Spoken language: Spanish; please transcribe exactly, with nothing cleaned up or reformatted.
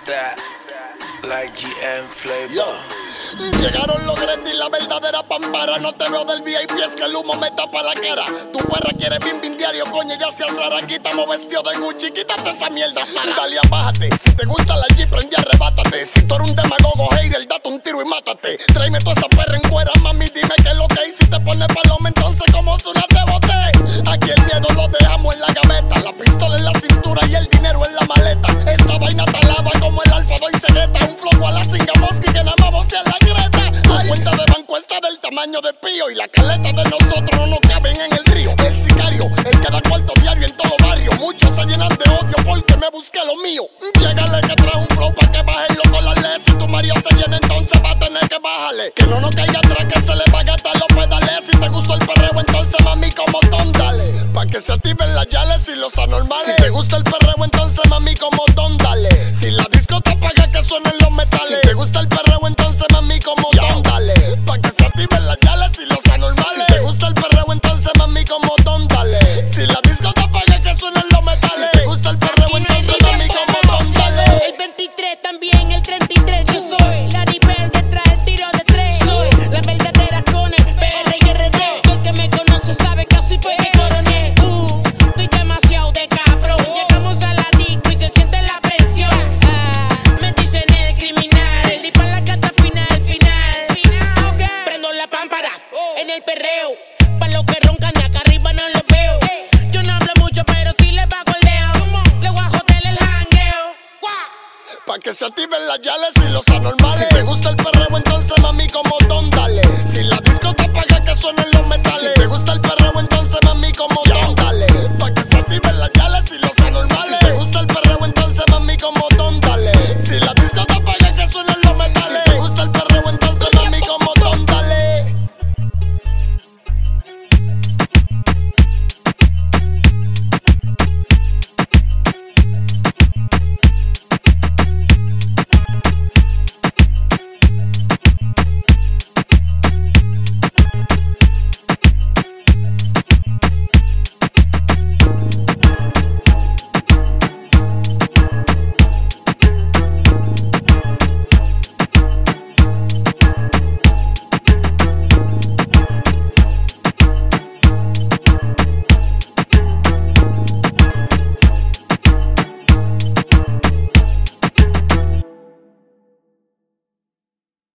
that, like G M Flavor. Yo. Llegaron los Gredy, la verdadera pampara. No te veo del V I P, es que el humo me tapa la cara. Tu perra quiere bim bim diario, coño, ya se rara. Quítame vestido de Gucci, quítate esa mierda, Sara. Dalia, bájate, si te gusta la G, prende y arrebátate. Si tú eres un demagogo, hater, date un tiro y mátate. Tráeme toda esa perra en cuera, mami, dime qué es lo que hay. Si te pones paloma, entonces como Zuna te boté. Aquí el miedo lo dejamos en la gaveta. La pistola en la cintura y el dinero en la maleta. Esta vaina te lava como el alfa doy cegueta. Un flow a la cingamoski que nada más vocea la greta. La cuenta de banco está del tamaño de Pío. Y la caleta de nosotros no nos caben en el río. El sicario, el que da cuarto diario en todo barrio. Muchos se llenan de odio porque me busqué lo mío. Llégale que trae un flow pa' que baje loco la ley. Si tu Mario se llena entonces va a tener que bajarle. Que no nos caiga atrás que se le va a gastar los pedales. Si te gustó el perreo entonces mami como Don dale. Pa' que se activen las yales y los anormales. Si te gusta el perreo entonces mami como Don dale. Si la disco te apaga que suenen los metales. Si te gusta el perreo entonces mami como Don dale. Pa' que se activen las yales y los anormales. Si te gusta el perreo entonces mami como Don dale. Si la disco te apaga que suenen los metales. Si te gusta el perreo entonces mami como Don dale. El veintitrés también el treinta y tres. Yo soy la Rebel detrás del tiro de tres. Soy la verdadera con el P R y R D. Todo el que me conoce sabe que así fue que coroné. Uh, estoy demasiado de cabrón. Llegamos a la disco y se siente la presión. Ah, me dicen el criminal. Salí pa' la cata final, final. Okay. Prendo la pámpara en el perreo. Pa' los que roncan de acá arriba no los veo. Yo no hablo mucho pero sí le bajo el dedo. Le voy a joder el jangueo. Pa' que se activen las yales y los anormales.